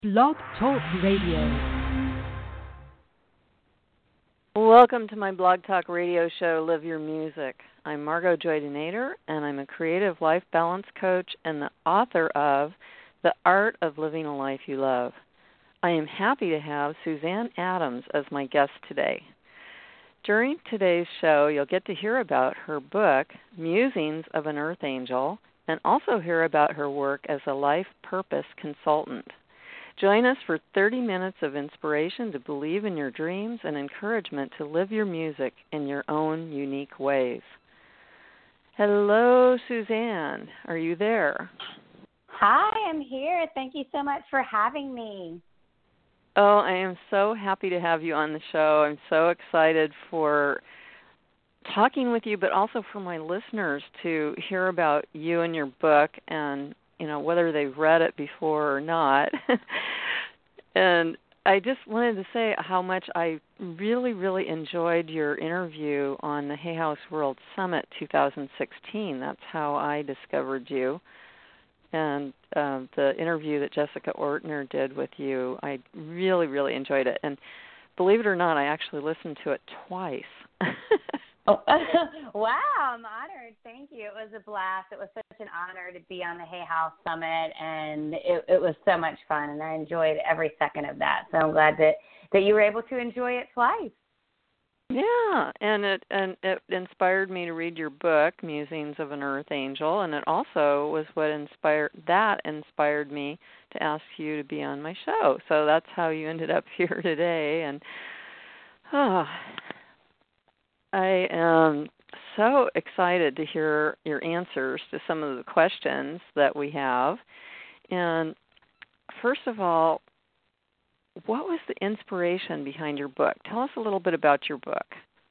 Blog Talk Radio. Welcome to my Blog Talk Radio show, Live Your Music. I'm Margot Joy Denader, and I'm a creative life balance coach and the author of The Art of Living a Life You Love. I am happy to have Suzanne Adams as my guest today. During today's show, you'll get to hear about her book, Musings of an Earth Angel, and also hear about her work as a life purpose consultant. Join us for 30 minutes of inspiration to believe in your dreams and encouragement to live your music in your own unique ways. Hello, Suzanne. Are you there? Hi, I'm here. Thank you so much for having me. Oh, I am so happy to have you on the show. I'm so excited for talking with you, but also for my listeners to hear about you and your book and whether they've read it before or not. And I just wanted to say how much I really, really enjoyed your interview on the Hay House World Summit 2016. That's how I discovered you. And the interview that Jessica Ortner did with you, I really, really enjoyed it. And believe it or not, I actually listened to it twice. Oh, wow, I'm honored. Thank you. It was a blast. It was such an honor to be on the Hay House Summit, and it was so much fun, and I enjoyed every second of that. So I'm glad that you were able to enjoy it twice. Yeah, and it inspired me to read your book, Musings of an Earth Angel, and it also was what inspired me to ask you to be on my show. So that's how you ended up here today, and I am so excited to hear your answers to some of the questions that we have. And first of all, what was the inspiration behind your book? Tell us a little bit about your book.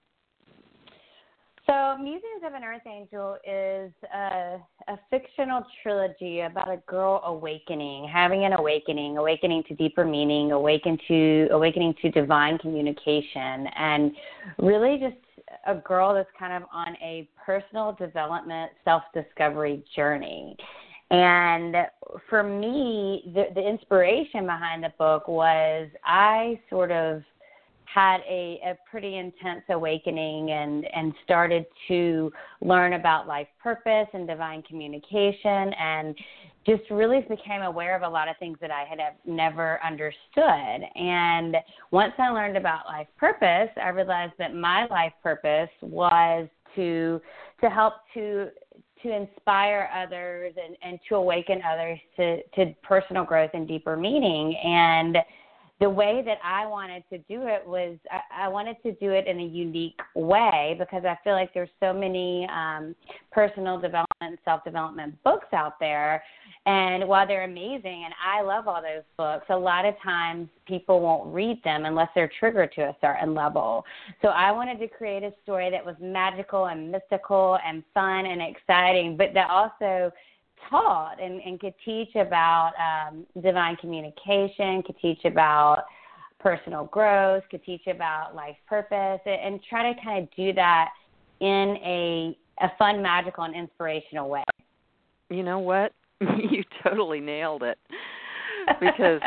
So Musings of an Earth Angel is a fictional trilogy about a girl awakening, having an awakening to deeper meaning, awakening to divine communication, and really just a girl that's kind of on a personal development, self-discovery journey. And for me, the inspiration behind the book was I sort of had a pretty intense awakening and started to learn about life purpose and divine communication, and just really became aware of a lot of things that I had never understood. And once I learned about life purpose, I realized that my life purpose was to help to inspire others and to awaken others to personal growth and deeper meaning. And the way that I wanted to do it was I wanted to do it in a unique way, because I feel like there's so many personal development and self-development books out there. And while they're amazing, and I love all those books, a lot of times people won't read them unless they're triggered to a certain level. So I wanted to create a story that was magical and mystical and fun and exciting, but that also taught and could teach about divine communication, could teach about personal growth, could teach about life purpose, and try to kind of do that in a fun, magical, and inspirational way. You know what? You totally nailed it. Because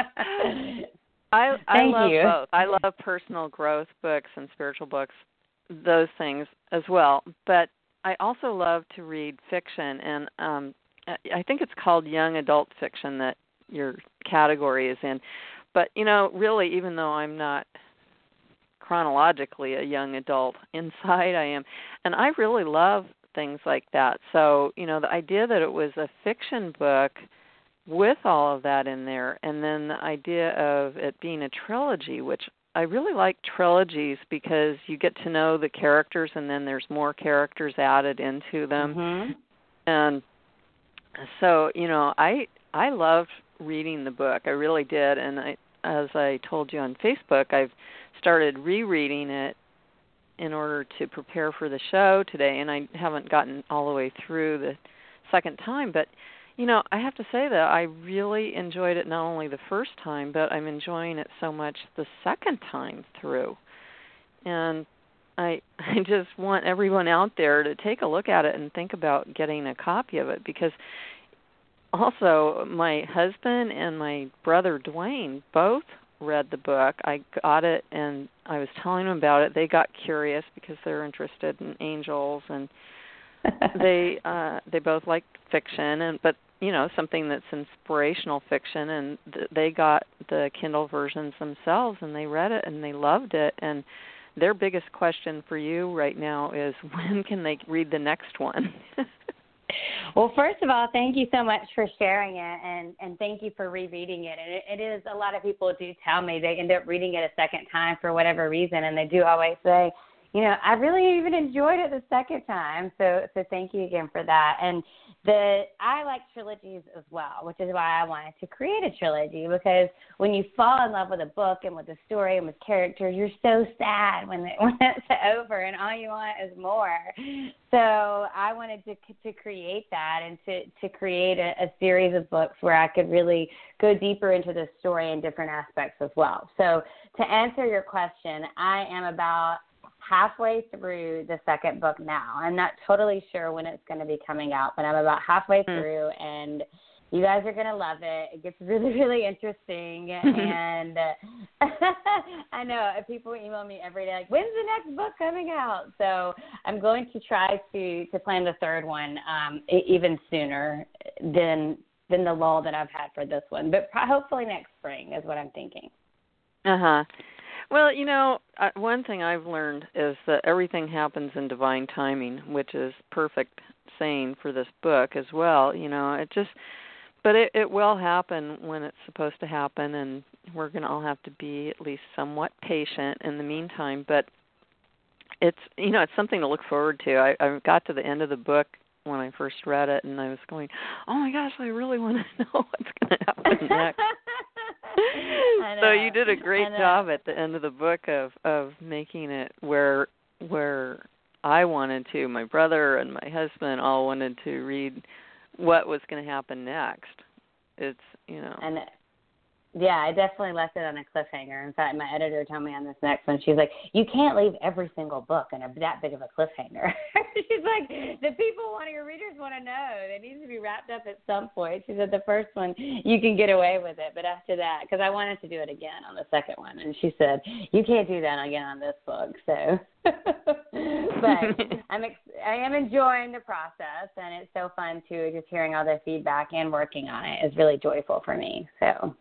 I love both. I love personal growth books and spiritual books, those things as well. But I also love to read fiction, and I think it's called young adult fiction that your category is in. But, really, even though I'm not chronologically a young adult, inside I am. And I really love things like that. So, the idea that it was a fiction book with all of that in there, and then the idea of it being a trilogy, which I really like trilogies because you get to know the characters and then there's more characters added into them. Mm-hmm. And so, I loved reading the book. I really did. And as I told you on Facebook, I've started rereading it in order to prepare for the show today, and I haven't gotten all the way through the second time. But, I have to say that I really enjoyed it not only the first time, but I'm enjoying it so much the second time through. And I just want everyone out there to take a look at it and think about getting a copy of it, because also, my husband and my brother Dwayne both read the book. I got it, and I was telling them about it. They got curious because they're interested in angels, and they both like fiction, but something that's inspirational fiction, and they got the Kindle versions themselves, and they read it and they loved it. And their biggest question for you right now is, when can they read the next one? Well, first of all, thank you so much for sharing it, and thank you for rereading it. And it is, a lot of people do tell me they end up reading it a second time for whatever reason, and they do always say, I really even enjoyed it the second time. So thank you again for that. And I like trilogies as well, which is why I wanted to create a trilogy, because when you fall in love with a book and with the story and with characters, you're so sad when it's over and all you want is more. So I wanted to create that and to create a series of books where I could really go deeper into the story and different aspects as well. So to answer your question, I am about halfway through the second book now. I'm not totally sure when it's going to be coming out, but I'm about halfway through, and you guys are going to love it. It gets really, really interesting, and I know people email me every day, like, when's the next book coming out? So I'm going to try to plan the third one even sooner than the lull that I've had for this one, but hopefully next spring is what I'm thinking. Uh-huh. Well, one thing I've learned is that everything happens in divine timing, which is perfect saying for this book as well. But it will happen when it's supposed to happen, and we're going to all have to be at least somewhat patient in the meantime. But it's something to look forward to. I got to the end of the book when I first read it, and I was going, oh my gosh, I really want to know what's going to happen next. So you did a great job at the end of the book of making it where I wanted to, my brother and my husband all wanted to read what was going to happen next. It's, And yeah, I definitely left it on a cliffhanger. In fact, my editor told me on this next one, she's like, you can't leave every single book in that big of a cliffhanger. She's like, the people your readers want to know. They need to be wrapped up at some point. She said the first one, you can get away with it, but after that, because I wanted to do it again on the second one, and she said, you can't do that again on this book. So, but I am enjoying the process, and it's so fun too, just hearing all the feedback and working on it is really joyful for me. So.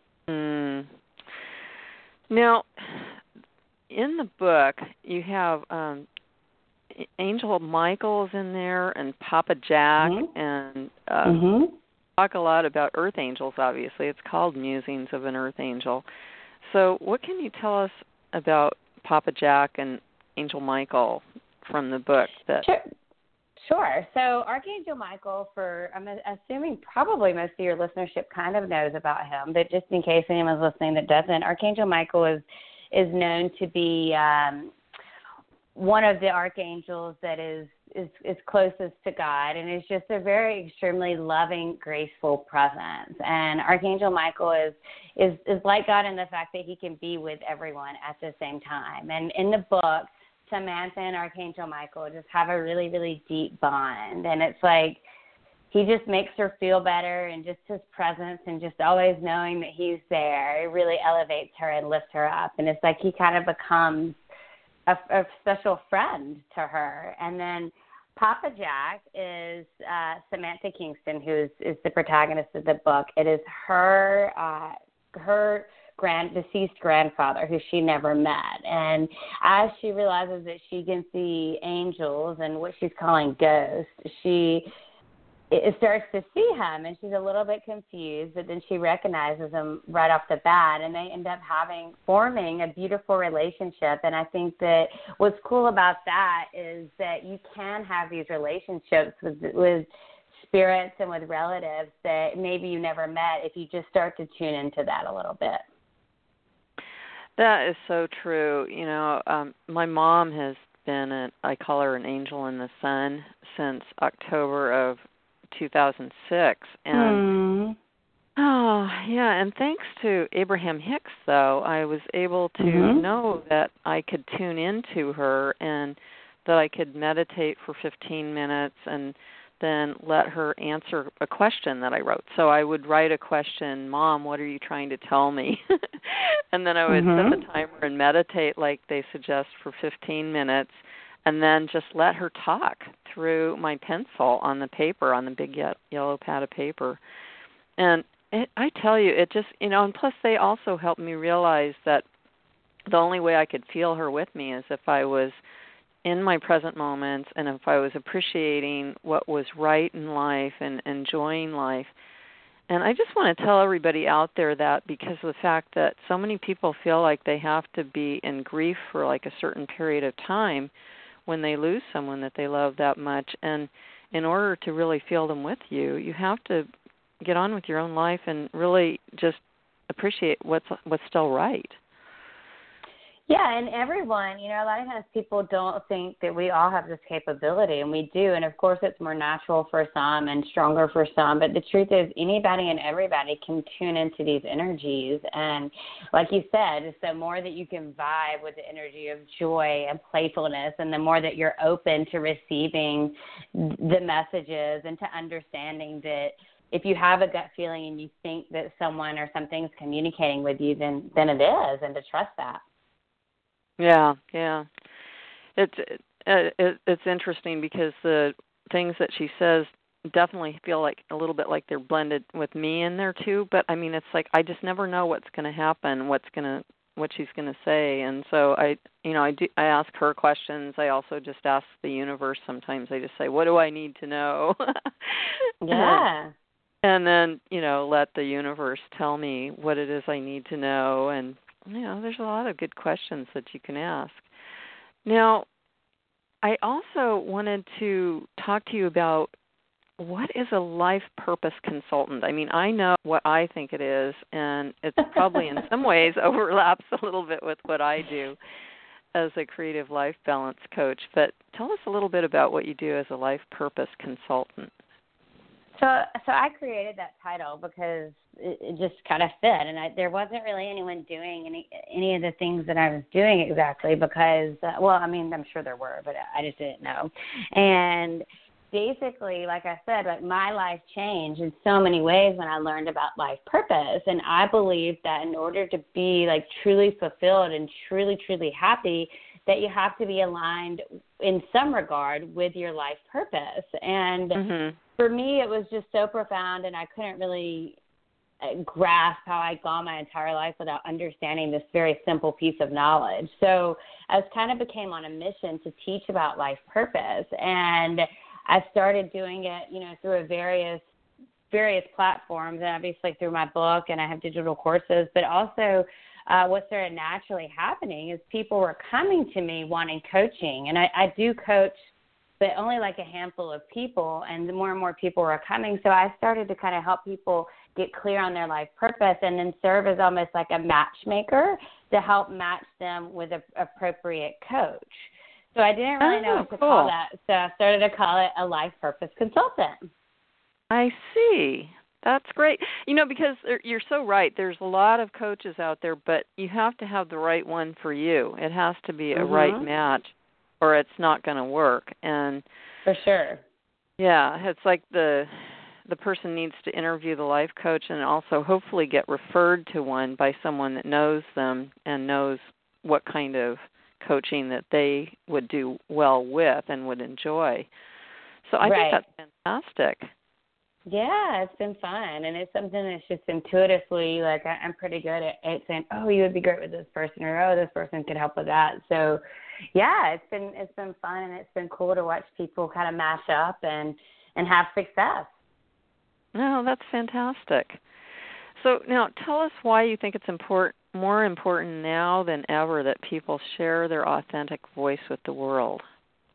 Now, in the book, you have Angel Michael's in there and Papa Jack, and talk a lot about Earth Angels, obviously. It's called Musings of an Earth Angel. So what can you tell us about Papa Jack and Angel Michael from the book? Sure. So Archangel Michael, I'm assuming probably most of your listenership kind of knows about him, but just in case anyone's listening that doesn't, Archangel Michael is known to be one of the archangels that is closest to God, and is just a very extremely loving, graceful presence. And Archangel Michael is like God in the fact that he can be with everyone at the same time. And in the book, Samantha and Archangel Michael just have a really, really deep bond. And it's like he just makes her feel better, and just his presence and just always knowing that he's there, it really elevates her and lifts her up. And it's like he kind of becomes a special friend to her. And then Papa Jack is Samantha Kingston, who is the protagonist of the book. It is her deceased grandfather, who she never met. And as she realizes that she can see angels and what she's calling ghosts, she starts to see him, and she's a little bit confused, but then she recognizes him right off the bat, and they end up forming a beautiful relationship. And I think that what's cool about that is that you can have these relationships with spirits and with relatives that maybe you never met if you just start to tune into that a little bit. That is so true. My mom has been I call her an angel in the sun since October of 2006, and and thanks to Abraham Hicks, though, I was able to know that I could tune into her, and that I could meditate for 15 minutes, and then let her answer a question that I wrote. So I would write a question, Mom, what are you trying to tell me? And then I would set the timer and meditate like they suggest for 15 minutes, and then just let her talk through my pencil on the paper, on the big yellow pad of paper. And I tell you, it just, and plus they also helped me realize that the only way I could feel her with me is if I was in my present moments and if I was appreciating what was right in life and enjoying life. And I just want to tell everybody out there that because of the fact that so many people feel like they have to be in grief for like a certain period of time when they lose someone that they love that much. And in order to really feel them with you, you have to get on with your own life and really just appreciate what's still right. Yeah, and everyone, a lot of times people don't think that we all have this capability, and we do. And, of course, it's more natural for some and stronger for some. But the truth is anybody and everybody can tune into these energies. And like you said, the more that you can vibe with the energy of joy and playfulness and the more that you're open to receiving the messages and to understanding that if you have a gut feeling and you think that someone or something's communicating with you, then it is, and to trust that. Yeah. It's interesting because the things that she says definitely feel like a little bit like they're blended with me in there too. But I mean, it's like I just never know what's going to happen, what she's going to say, and so I ask her questions. I also just ask the universe. Sometimes I just say, "What do I need to know?" Yeah. And then let the universe tell me what it is I need to know. And there's a lot of good questions that you can ask. Now, I also wanted to talk to you about what is a life purpose consultant? I mean, I know what I think it is, and it probably in some ways overlaps a little bit with what I do as a creative life balance coach. But tell us a little bit about what you do as a life purpose consultant. So I created that title because it just kind of fit, and there wasn't really anyone doing any of the things that I was doing exactly because, I'm sure there were, but I just didn't know. And basically, like I said, like my life changed in so many ways when I learned about life purpose, and I believe that in order to be like truly fulfilled and truly, truly happy, that you have to be aligned in some regard with your life purpose. And for me, it was just so profound, and I couldn't really grasp how I'd gone my entire life without understanding this very simple piece of knowledge. So I kind of became on a mission to teach about life purpose, and I started doing it, through various platforms, and obviously through my book, and I have digital courses, but also what started naturally happening is people were coming to me wanting coaching, and I do coach, but only like a handful of people, and the more and more people were coming. So I started to kind of help people get clear on their life purpose and then serve as almost like a matchmaker to help match them with an appropriate coach. So I didn't really know what to call that, so I started to call it a life purpose consultant. I see. That's great. Because you're so right. There's a lot of coaches out there, but you have to have the right one for you. It has to be a right match, or it's not going to work. And for sure. Yeah, it's like the person needs to interview the life coach and also hopefully get referred to one by someone that knows them and knows what kind of coaching that they would do well with and would enjoy. So I think that's fantastic. Yeah, it's been fun, and it's something that's just intuitively, like, I'm pretty good at saying, oh, you would be great with this person, or oh, this person could help with that. So, yeah, it's been fun, and it's been cool to watch people kind of mash up and have success. Oh, that's fantastic. So now tell us why you think it's more important now than ever that people share their authentic voice with the world.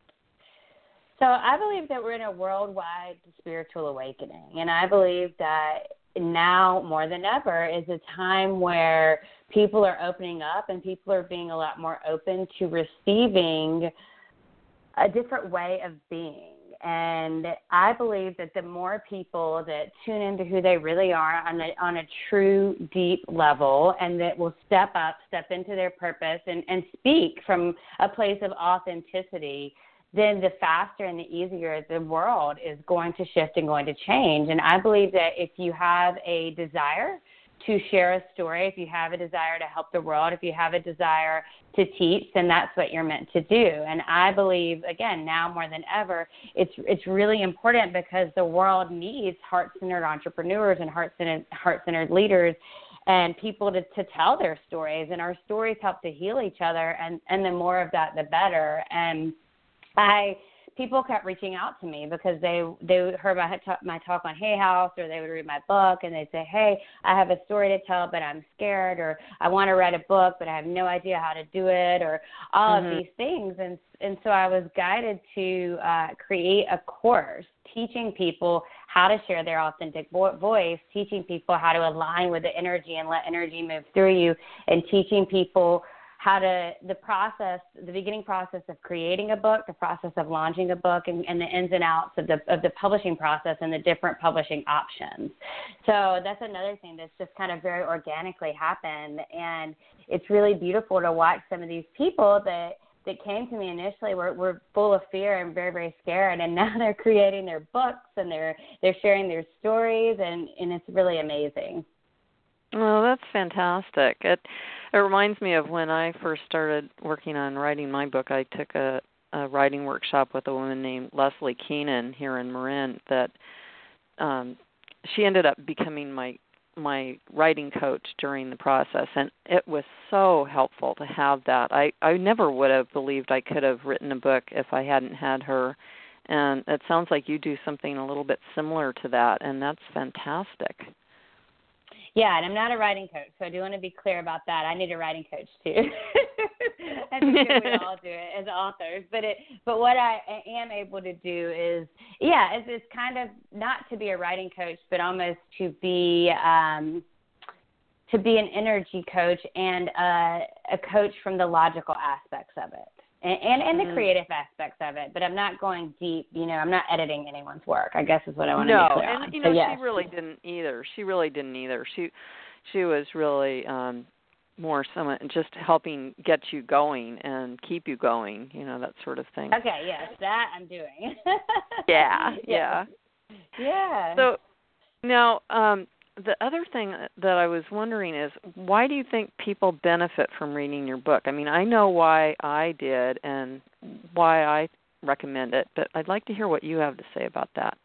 So I believe that we're in a worldwide spiritual awakening, and I believe that now more than ever is a time where people are opening up and people are being a lot more open to receiving a different way of being. And I believe that the more people that tune into who they really are on a true, deep level, and that will step into their purpose and speak from a place of authenticity, then the faster and the easier the world is going to shift and going to change. And I believe that if you have a desire to share a story, if you have a desire to help the world, if you have a desire to teach, then that's what you're meant to do. And I believe, again, now more than ever, it's really important because the world needs heart-centered entrepreneurs and heart-centered leaders and people to tell their stories. And our stories help to heal each other, and the more of that, the better. And people kept reaching out to me because they heard my talk on Hay House, or they would read my book and they'd say, hey, I have a story to tell, but I'm scared, or I want to write a book, but I have no idea how to do it, or all of these things. And so I was guided to create a course teaching people how to share their authentic voice, teaching people how to align with the energy and let energy move through you, and teaching people how to, the beginning process of creating a book, the process of launching a book, and the ins and outs of the publishing process and the different publishing options. So that's another thing that's just kind of very organically happened. And it's really beautiful to watch some of these people that came to me initially were full of fear and very, very scared, and now they're creating their books and they're sharing their stories, and it's really amazing. Well, that's fantastic. It reminds me of when I first started working on writing my book. I took a writing workshop with a woman named Leslie Keenan here in Marin that she ended up becoming my writing coach during the process, and it was so helpful to have that. I never would have believed I could have written a book if I hadn't had her, and it sounds like you do something a little bit similar to that, and that's fantastic. Yeah, and I'm not a writing coach, so I do want to be clear about that. I need a writing coach too. I think that we all do it as authors. But what I am able to do is, it's kind of not to be a writing coach, but almost to be an energy coach and a coach from the logical aspects of it. And the creative aspects of it, but I'm not going deep. I'm not editing anyone's work, I guess is what I want to be clear on. No, and yes. She really didn't either. She was really more someone just helping get you going and keep you going, that sort of thing. Okay, yes, that I'm doing. Yeah. So now, the other thing that I was wondering is, why do you think people benefit from reading your book? I mean, I know why I did and why I recommend it, but I'd like to hear what you have to say about that.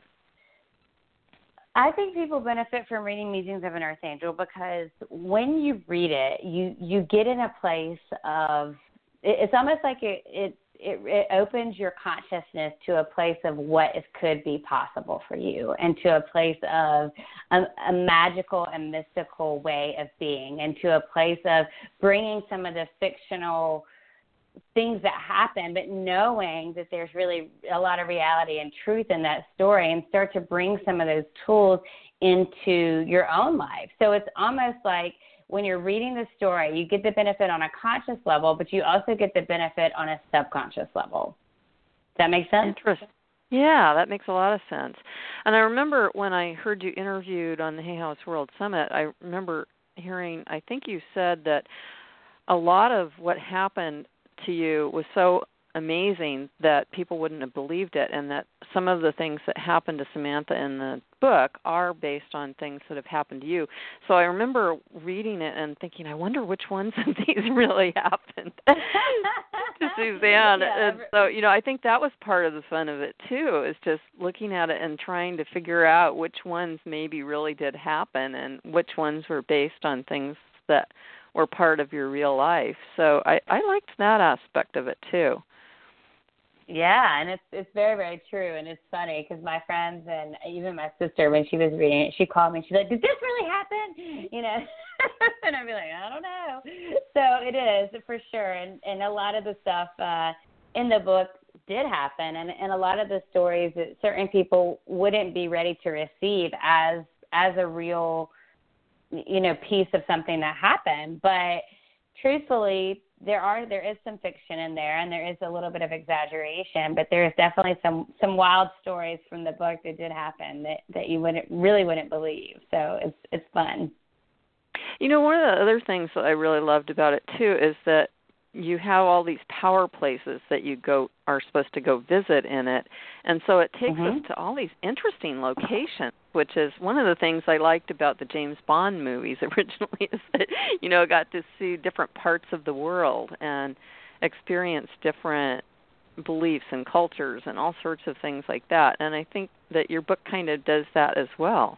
I think people benefit from reading Musings of an Earth Angel because when you read it, you get in a place of, it's almost like it opens your consciousness to a place of what could be possible for you, and to a place of a magical and mystical way of being, and to a place of bringing some of the fictional things that happen, but knowing that there's really a lot of reality and truth in that story, and start to bring some of those tools into your own life. So it's almost like when you're reading the story, you get the benefit on a conscious level, but you also get the benefit on a subconscious level. Does that make sense? Interesting. Yeah, that makes a lot of sense. And I remember when I heard you interviewed on the Hay House World Summit, I remember hearing, I think you said that a lot of what happened to you was so amazing that people wouldn't have believed it, and that some of the things that happened to Samantha in the book are based on things that have happened to you. So I remember reading it and thinking, I wonder which ones of these really happened to Suzanne. Yeah. And so, I think that was part of the fun of it too, is just looking at it and trying to figure out which ones maybe really did happen and which ones were based on things that were part of your real life. So I liked that aspect of it too. Yeah, and it's very, very true, and it's funny because my friends and even my sister, when she was reading it, she called me and she's like, did this really happen? And I'd be like, I don't know. So it is, for sure, and a lot of the stuff in the book did happen, and a lot of the stories that certain people wouldn't be ready to receive as a real, piece of something that happened. But truthfully, there is some fiction in there, and there is a little bit of exaggeration, but there is definitely some wild stories from the book that did happen that you wouldn't believe. So it's fun. One of the other things that I really loved about it too is that you have all these power places that you are supposed to go visit in it, and so it takes us to all these interesting locations, which is one of the things I liked about the James Bond movies originally, is that got to see different parts of the world and experience different beliefs and cultures and all sorts of things like that. And I think that your book kind of does that as well.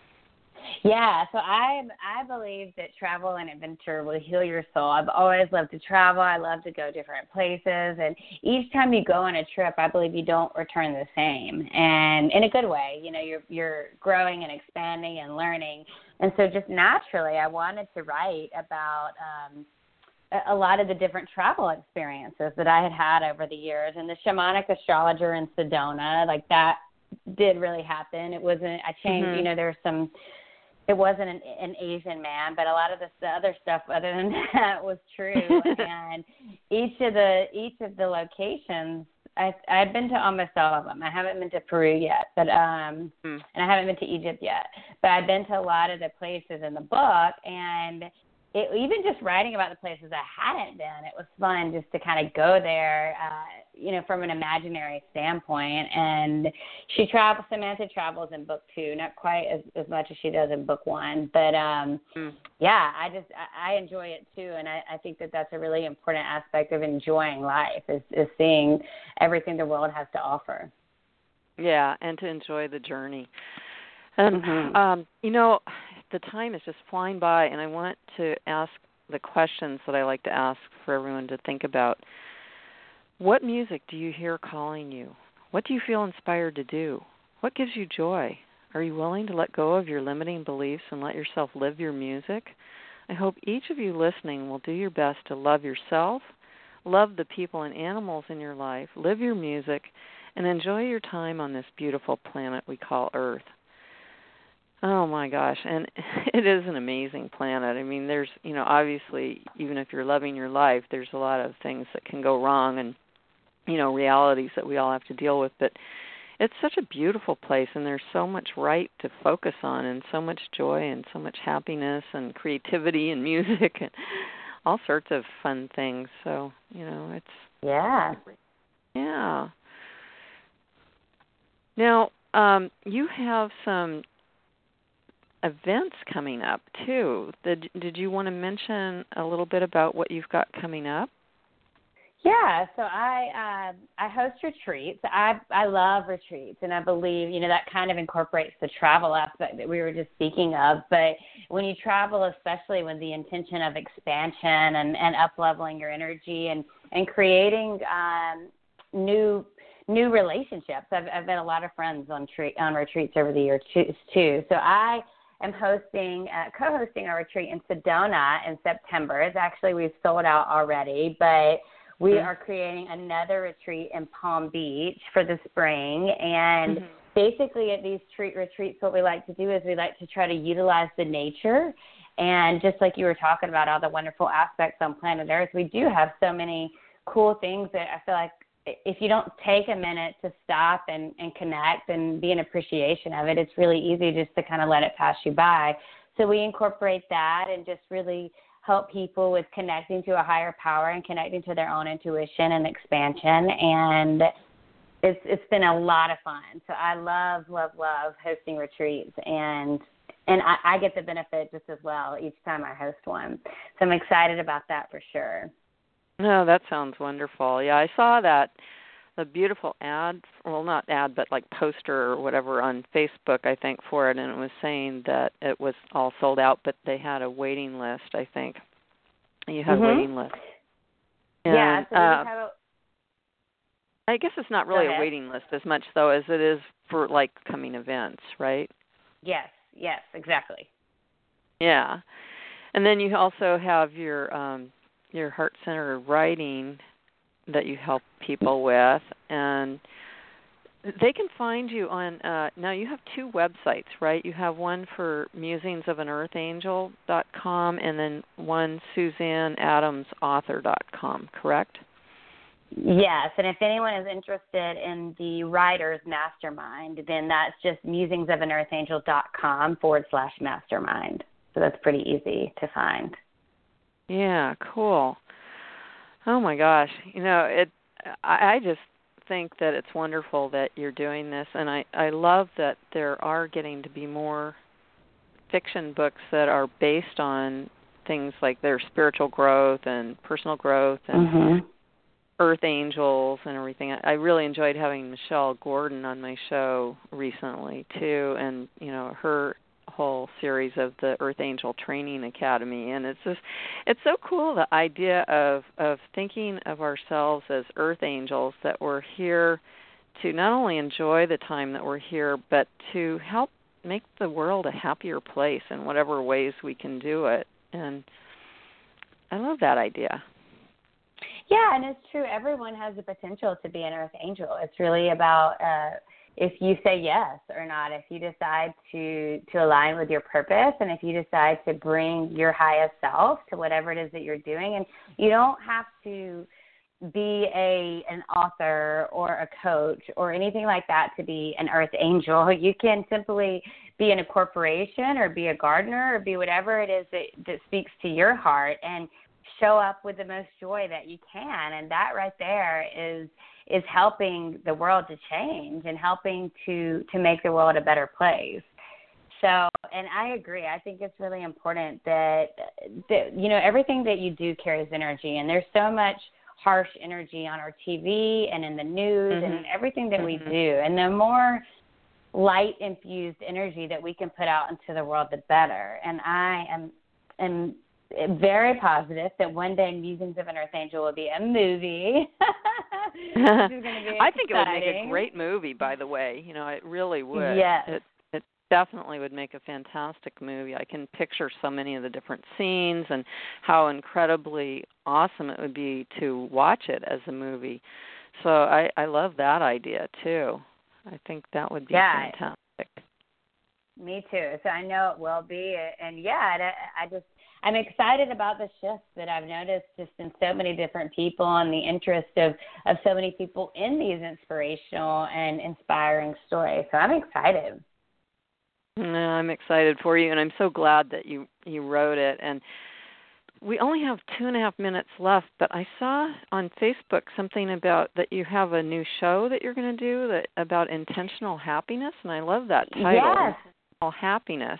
Yeah, so I believe that travel and adventure will heal your soul. I've always loved to travel. I love to go different places, and each time you go on a trip, I believe you don't return the same, and in a good way. You're growing and expanding and learning, and so just naturally, I wanted to write about a lot of the different travel experiences that I had over the years, and the shamanic astrologer in Sedona, like that did really happen. It wasn't. I changed. There's some. It wasn't an Asian man, but a lot of the other stuff other than that was true. And each of the locations, I've been to almost all of them. I haven't been to Peru yet, but and I haven't been to Egypt yet. But I've been to a lot of the places in the book, and even just writing about the places I hadn't been, it was fun just to kind of go there, from an imaginary standpoint. And Samantha travels in book 2, not quite as much as she does in book 1. But, yeah, I enjoy it too. And I think that that's a really important aspect of enjoying life is seeing everything the world has to offer. Yeah, and to enjoy the journey. And, the time is just flying by, and I want to ask the questions that I like to ask for everyone to think about. What music do you hear calling you? What do you feel inspired to do? What gives you joy? Are you willing to let go of your limiting beliefs and let yourself live your music? I hope each of you listening will do your best to love yourself, love the people and animals in your life, live your music, and enjoy your time on this beautiful planet we call Earth. Oh, my gosh, and it is an amazing planet. I mean, there's, obviously, even if you're loving your life, there's a lot of things that can go wrong and, realities that we all have to deal with. But it's such a beautiful place, and there's so much right to focus on and so much joy and so much happiness and creativity and music and all sorts of fun things. So, it's... Yeah. Yeah. Now, you have some events coming up too. Did you want to mention a little bit about what you've got coming up? Yeah, so I host retreats. I love retreats, and I believe that kind of incorporates the travel aspect that we were just speaking of. But when you travel, especially with the intention of expansion and up leveling your energy and creating new relationships. I've met a lot of friends on retreats over the years too. So I am co-hosting a retreat in Sedona in September. We've sold out already, but we are creating another retreat in Palm Beach for the spring. And basically at these retreats, what we like to do is we like to try to utilize the nature. And just like you were talking about all the wonderful aspects on planet Earth, we do have so many cool things that I feel like if you don't take a minute to stop and connect and be in appreciation of it, it's really easy just to kind of let it pass you by. So we incorporate that and just really help people with connecting to a higher power and connecting to their own intuition and expansion. And it's been a lot of fun. So I love hosting retreats, and I get the benefit just as well each time I host one. So I'm excited about that for sure. No, that sounds wonderful. Yeah, I saw that, the beautiful ad, well, not ad, but like poster or whatever on Facebook, I think, for it, and it was saying that it was all sold out, but they had a waiting list, I think. You have a waiting list. And, yeah, so we have I guess it's not really a waiting list as much, though, as it is for, like, coming events, right? Yes, exactly. Yeah. And then you also have your heart-centered writing that you help people with, and they can find you on, now you have 2 websites, right? You have one for musingsofanearthangel.com and then one SuzanneAdamsAuthor.com, correct? Yes, and if anyone is interested in the Writer's Mastermind, then that's just musingsofanearthangel.com/mastermind. So that's pretty easy to find. Yeah, cool. Oh my gosh, I just think that it's wonderful that you're doing this, and I love that there are getting to be more fiction books that are based on things like their spiritual growth and personal growth and earth angels and everything. I really enjoyed having Michelle Gordon on my show recently too, and her whole series of the Earth Angel Training Academy, and it's so cool, the idea of thinking of ourselves as earth angels, that we're here to not only enjoy the time that we're here, but to help make the world a happier place in whatever ways we can do it. And I love that idea. Yeah, and it's true. Everyone has the potential to be an earth angel. It's really about if you say yes or not, if you decide to align with your purpose, and if you decide to bring your highest self to whatever it is that you're doing. And you don't have to be an author or a coach or anything like that to be an earth angel. You can simply be in a corporation or be a gardener or be whatever it is that speaks to your heart, and show up with the most joy that you can. And that right there is helping the world to change and helping to make the world a better place. So, and I agree. I think it's really important that everything that you do carries energy, and there's so much harsh energy on our TV and in the news and everything that we do. And the more light-infused energy that we can put out into the world, the better. And I am very positive that one day Musings of an Earth Angel will be a movie. Which is going to be I think it would make a great movie, by the way. It really would. Yes. It definitely would make a fantastic movie. I can picture so many of the different scenes and how incredibly awesome it would be to watch it as a movie. So I love that idea, too. I think that would be fantastic. Me too. So I know it will be. And, I'm excited about the shifts that I've noticed just in so many different people, and the interest of so many people in these inspirational and inspiring stories. So I'm excited. I'm excited for you, and I'm so glad that you wrote it. And we only have 2.5 minutes left, but I saw on Facebook something about that you have a new show that you're going to do about intentional happiness, and I love that title, Yes. Intentional Happiness.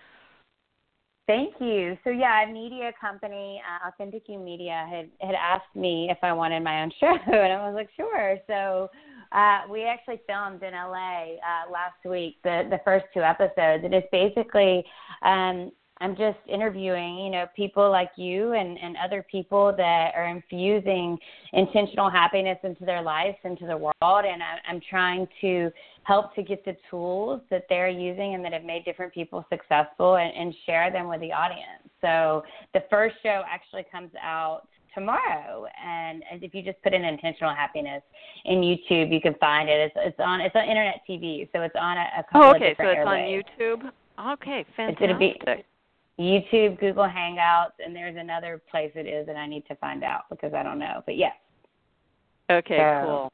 Thank you. So, a media company, Authentic You Media, had asked me if I wanted my own show, and I was like, sure. So we actually filmed in LA last week, the first 2 episodes. And it's basically I'm just interviewing, people like you and other people that are infusing intentional happiness into their lives, into the world. And I'm trying to help to get the tools that they're using and that have made different people successful and share them with the audience. So the first show actually comes out tomorrow, and if you just put in intentional happiness in YouTube, you can find it. It's on internet TV, so it's on a couple of different airways. So it's on YouTube. Okay, fantastic. It's going to be YouTube, Google Hangouts, and there's another place it is, and I need to find out because I don't know. But yes. Okay, cool.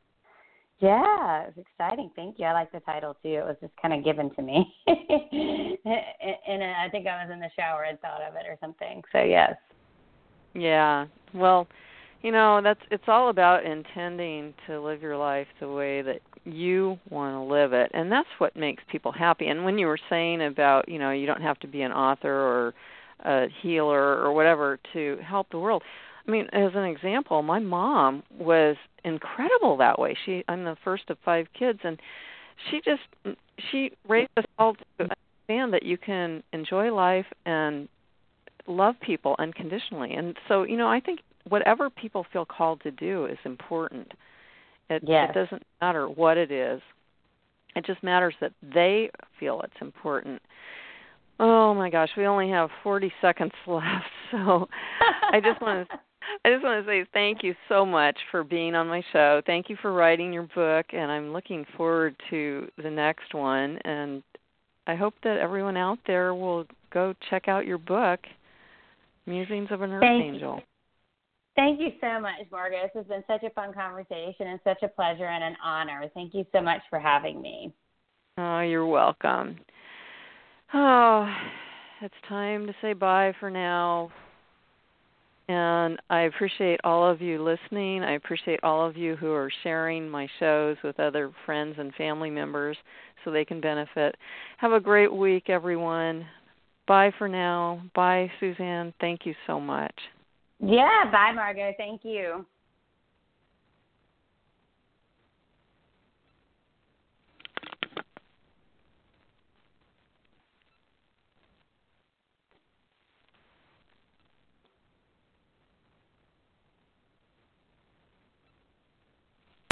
It's exciting. Thank you. I like the title too. It was just kind of given to me, and I think I was in the shower and thought of it or something. So yes. Yeah. Well, it's all about intending to live your life the way that you want to live it, and that's what makes people happy. And when you were saying about, you don't have to be an author or a healer or whatever to help the world. I mean, as an example, my mom was incredible that way. I'm the first of 5 kids, and she raised us all to understand that you can enjoy life and love people unconditionally. And so, I think whatever people feel called to do is important. It doesn't matter what it is. It just matters that they feel it's important. Oh my gosh, we only have 40 seconds left, so I just want to say thank you so much for being on my show. Thank you for writing your book, and I'm looking forward to the next one. And I hope that everyone out there will go check out your book, Musings of an Earth Angel. Thank you so much, Margaret. This has been such a fun conversation and such a pleasure and an honor. Thank you so much for having me. Oh, you're welcome. Oh, it's time to say bye for now. And I appreciate all of you listening. I appreciate all of you who are sharing my shows with other friends and family members so they can benefit. Have a great week, everyone. Bye for now. Bye, Suzanne. Thank you so much. Yeah, bye, Margot. Thank you.